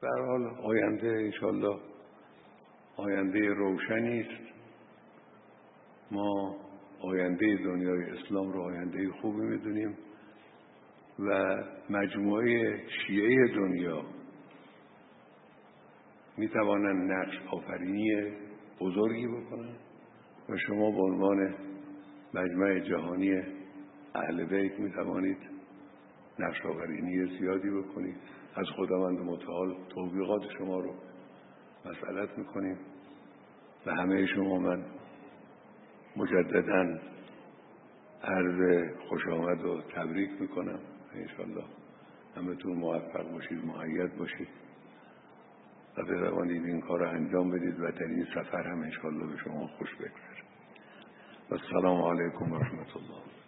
به هر حال آینده انشالله آینده روشنی است. ما آینده دنیای اسلام رو آینده خوبی میدونیم و مجموعه شیعه دنیا میتوانند نقش آفرینی بزرگی بکنند و شما به عنوان مجمع جهانی اهل بیت میتوانید نقش آفرینی زیادی بکنید. از خداوند متعال توفیقات شما رو مسئلت میکنیم و همه شما من مجدداً عرض خوش آمد و تبریک میکنم. انشالله همتون موفق باشید، مؤید باشید و بتوانید این کار رو انجام بدید و در این سفر هم انشالله به شما خوش بگذره. و السلام علیکم و رحمت الله.